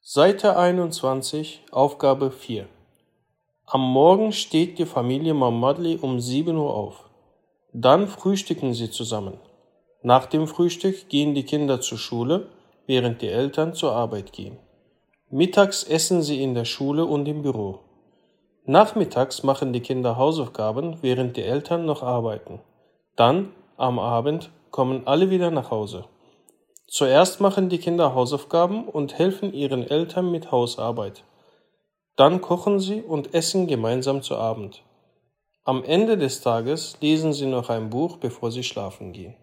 Seite 21, Aufgabe 4. Am Morgen steht die Familie Mammadli um 7 Uhr auf. Dann frühstücken sie zusammen. Nach dem Frühstück gehen die Kinder zur Schule, während die Eltern zur Arbeit gehen. Mittags essen sie in der Schule und im Büro. Nachmittags machen die Kinder Hausaufgaben, während die Eltern noch arbeiten. Dann, am Abend, kommen alle wieder nach Hause. Zuerst machen die Kinder Hausaufgaben und helfen ihren Eltern mit Hausarbeit. Dann kochen sie und essen gemeinsam zu Abend. Am Ende des Tages lesen sie noch ein Buch, bevor sie schlafen gehen.